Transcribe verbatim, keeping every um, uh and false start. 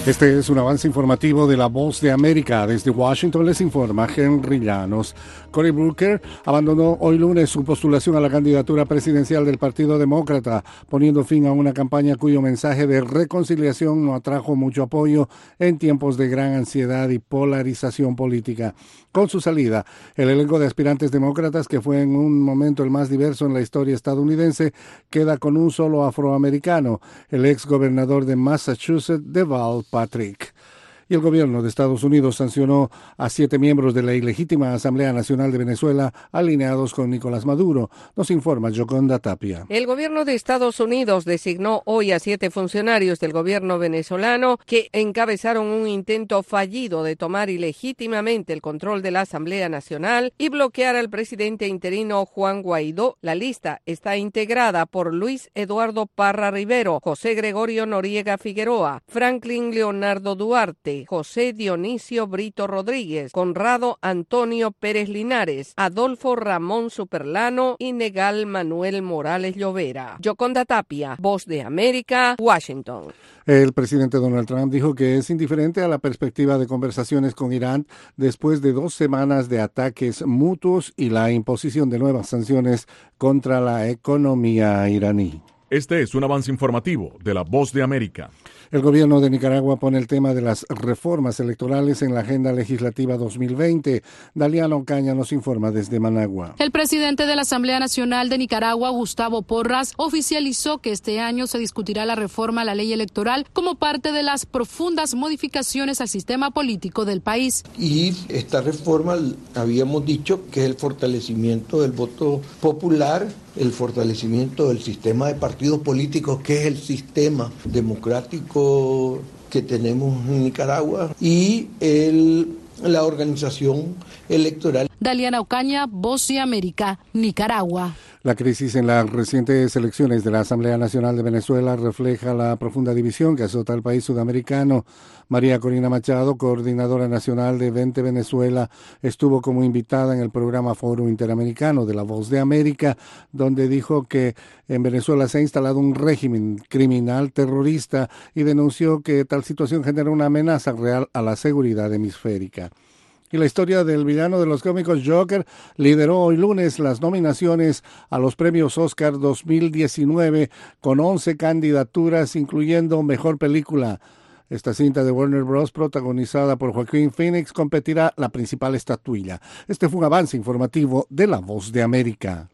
Este es un avance informativo de La Voz de América. Desde Washington les informa Henry Llanos. Cory Booker abandonó hoy lunes su postulación a la candidatura presidencial del Partido Demócrata, poniendo fin a una campaña cuyo mensaje de reconciliación no atrajo mucho apoyo en tiempos de gran ansiedad y polarización política. Con su salida, el elenco de aspirantes demócratas, que fue en un momento el más diverso en la historia estadounidense, queda con un solo afroamericano, el ex gobernador de Massachusetts, Deval Patrick. Y el gobierno de Estados Unidos sancionó a siete miembros de la ilegítima Asamblea Nacional de Venezuela alineados con Nicolás Maduro. Nos informa Yoconda Tapia. El gobierno de Estados Unidos designó hoy a siete funcionarios del gobierno venezolano que encabezaron un intento fallido de tomar ilegítimamente el control de la Asamblea Nacional y bloquear al presidente interino Juan Guaidó. La lista está integrada por Luis Eduardo Parra Rivero, José Gregorio Noriega Figueroa, Franklin Leonardo Duarte, José Dionisio Brito Rodríguez, Conrado Antonio Pérez Linares, Adolfo Ramón Superlano y Negal Manuel Morales Llovera. Yoconda Tapia, Voz de América, Washington. El presidente Donald Trump dijo que es indiferente a la perspectiva de conversaciones con Irán después de dos semanas de ataques mutuos y la imposición de nuevas sanciones contra la economía iraní. Este es un avance informativo de La Voz de América. El gobierno de Nicaragua pone el tema de las reformas electorales en la agenda legislativa dos mil veinte. Daliana Ocaña nos informa desde Managua. El presidente de la Asamblea Nacional de Nicaragua, Gustavo Porras, oficializó que este año se discutirá la reforma a la ley electoral como parte de las profundas modificaciones al sistema político del país. Y esta reforma, habíamos dicho que es el fortalecimiento del voto popular, el fortalecimiento del sistema de partidos políticos, que es el sistema democrático que tenemos en Nicaragua, y el, la organización electoral. Daliana Ocaña, Voz de América, Nicaragua. La crisis en las recientes elecciones de la Asamblea Nacional de Venezuela refleja la profunda división que azota al país sudamericano. María Corina Machado, coordinadora nacional de Vente Venezuela, estuvo como invitada en el programa Foro Interamericano de La Voz de América, donde dijo que en Venezuela se ha instalado un régimen criminal terrorista y denunció que tal situación genera una amenaza real a la seguridad hemisférica. Y la historia del villano de los cómicos Joker lideró hoy lunes las nominaciones a los premios Oscar dos mil diecinueve con once candidaturas, incluyendo Mejor Película. Esta cinta de Warner Bros., protagonizada por Joaquín Phoenix, competirá la principal estatuilla. Este fue un avance informativo de La Voz de América.